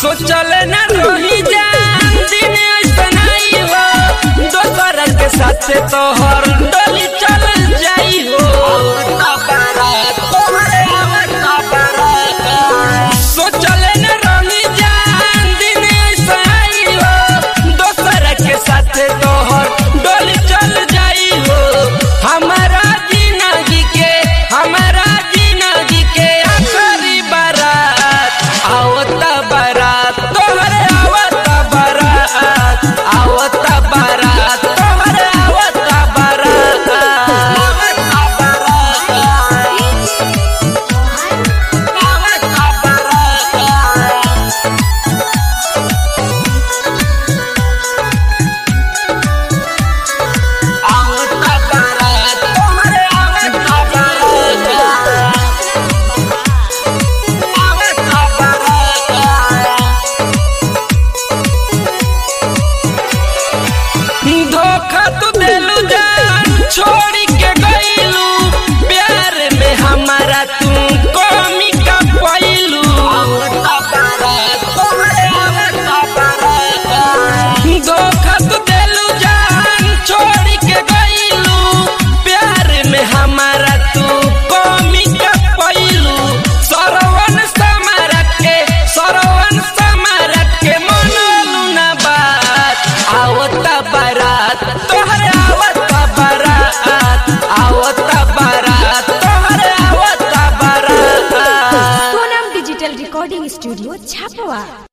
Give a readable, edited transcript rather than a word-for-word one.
सोचल न रही जान दिन ऐसन आई हो दोसर के साथ तोहर डोली चल जाई हो सोचल न रही जान दिन ऐसन आई हो दोसर के साथ तोहर डोली चल जाई हो हमारा जिंदगी के आखिरी बारात आवता बारात तोहरे आवता बारात आवता बारात तोहरे आवता बारात आवता बारात आवता बारात तोहरे आवता धोखा तू देलू जान छोड़ी के गईलू प्यार में हमारा तू कमी का पैलू धोखा तू देलू जान छोड़ी के गईलू प्यार में हमारा तू कमी का पैलू सरवन समारत के मनलू ना बात आवता बारात तोहरे आवता बारात आवता बारात तोहरे आवता बारात। Sonam digital recording studio छापवा।